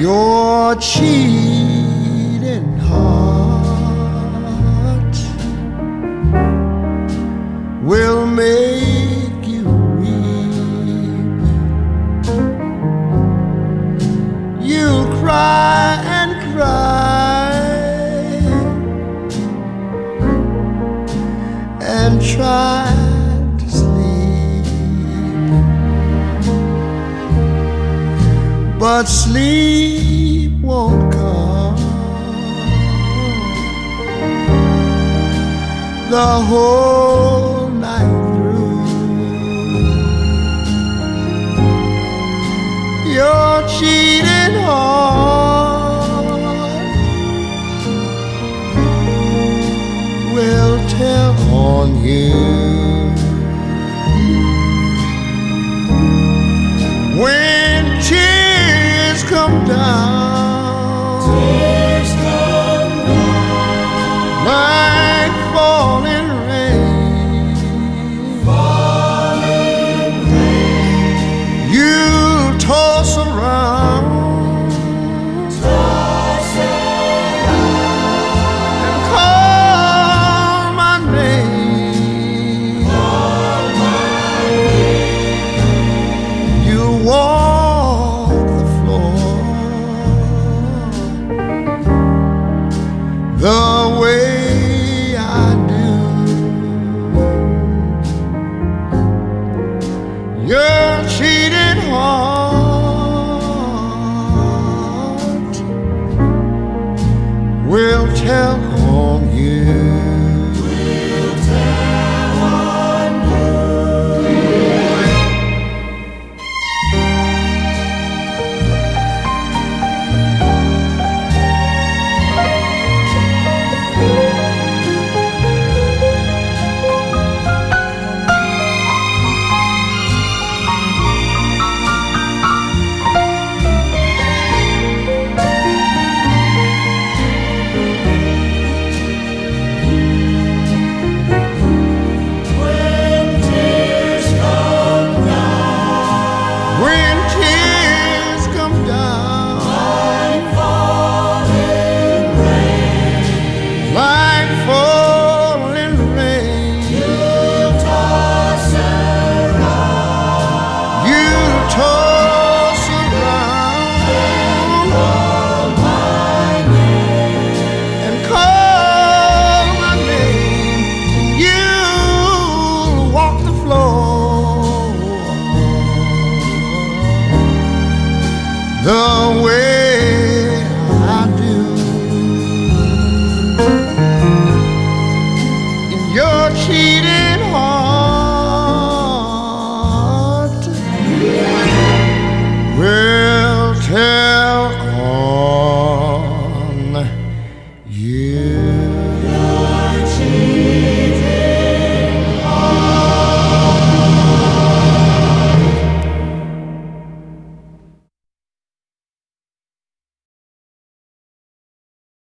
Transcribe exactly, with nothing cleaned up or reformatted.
Your cheating heart will make you weep. You'll cry and cry and try to sleep, but sleep won't come the whole night through. Your cheating heart will tell on you when tears come down, tears come down like falling rain. falling rain. You'll toss around, Toss around and call my name. call my name. You'll walk the floor the way I do. Your cheating heart will tell on you. We'll tell on you. When tears come down When tears come down like falling rain, like falling rain, you'll toss around you'll toss around call my name. and call my name. You'll walk the floor the way I do. In your cheating heart will tell